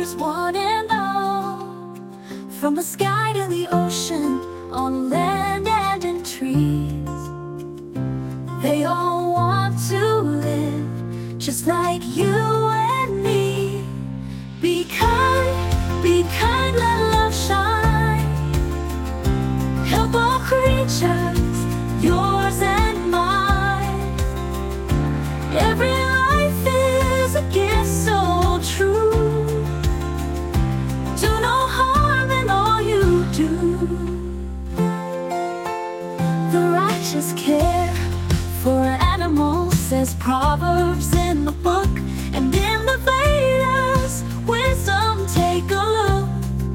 brothers one and all. From the sky to the ocean, on land and in trees, they all want to live just like you and me. Be kind, let love shine. Help all creatures, yours and mine. Every life is a gift so true. Do no harm in all you do. The righteous care for animals, says Proverbs in the book, and in the Vedas, wisdom, take a look.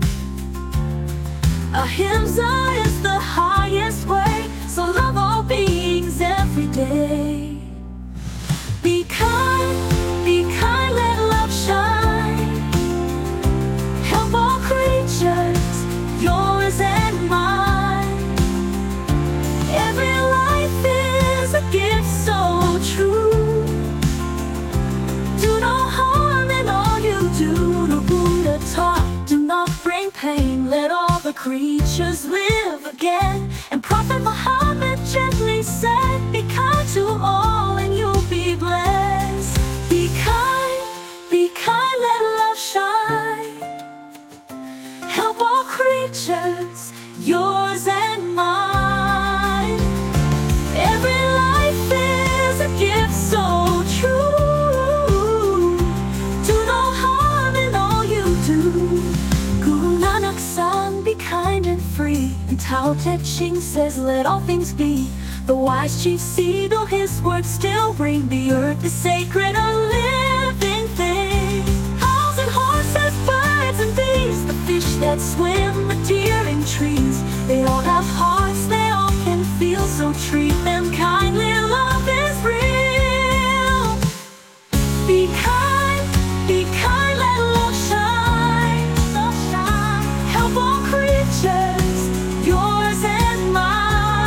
Ahimsa is the highest way, so love all beings every day. Be kind, let love shine. Help all creatures, yours and mine. Every life is a gift so true. Do no harm in all you do. The Buddha taught, do not bring pain. Let all the creatures live again. And Prophet Muhammad gently said, be kind to all and you'll be blessed. Be kind, let love shine. Help all creatures, yours and mine. Every life is a gift so true. Do no harm in all you do. Guru Nanak sang, be kind and free. And Tao Te Ching says, let all things be. The wise chief see, though his words still ring. The earth is sacred, a living thing. Owls and horses, birds and bees, the fish that swim, the deer in trees. They all have hearts, they all can feel, so treat them kindly, love is real. Be kind, let love shine. Help all creatures, yours and mine.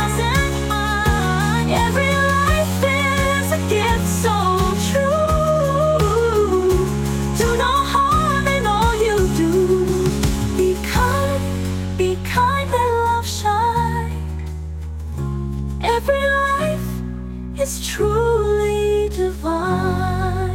Every life is a gift so true. Do no harm in all you do. Be kind, let love shine. Every life is truly divine.